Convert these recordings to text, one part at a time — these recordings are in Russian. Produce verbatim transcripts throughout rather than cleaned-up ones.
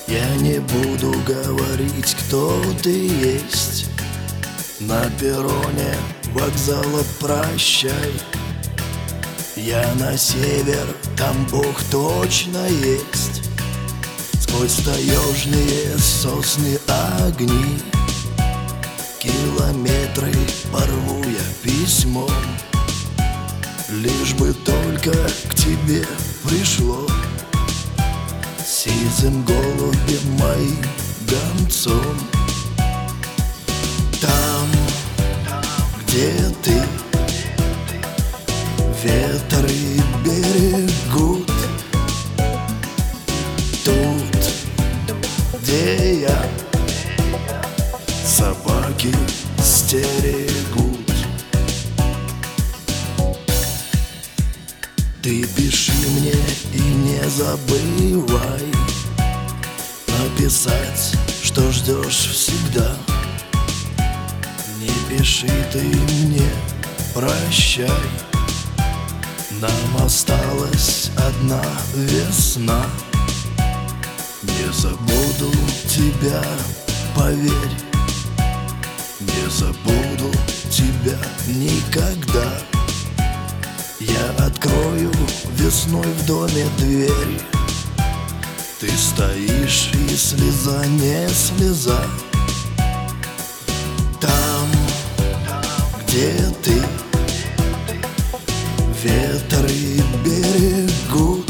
Я не буду говорить, кто ты есть. На перроне вокзала прощай. Я на север, там Бог точно есть. Сквозь таежные сосны огни километры порву я письмом, лишь бы только к тебе пришло сизым голубем моим гонцом. Там, где ты, ветры берегут. Тут, где я, собаки стерегут. Ты пиши мне и не забывай написать, что ждешь всегда. Не пиши ты мне прощай, нам осталась одна весна. Не забуду тебя, поверь, не забуду тебя никогда. Я открою весной в доме дверь. Ты стоишь, и слеза не слеза. Там, где ты, ветры берегут.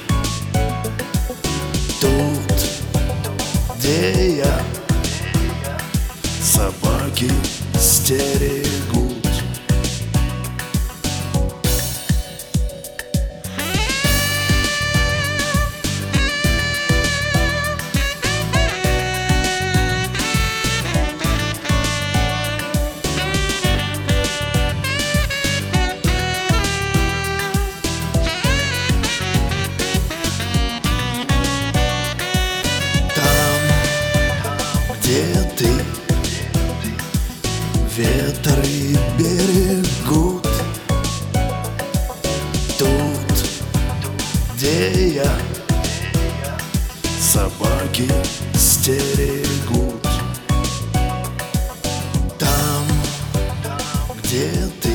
Тут, где я, собаки стерегут. Где ты, ветры берегут. Тут, где я, собаки стерегут. Там, где ты,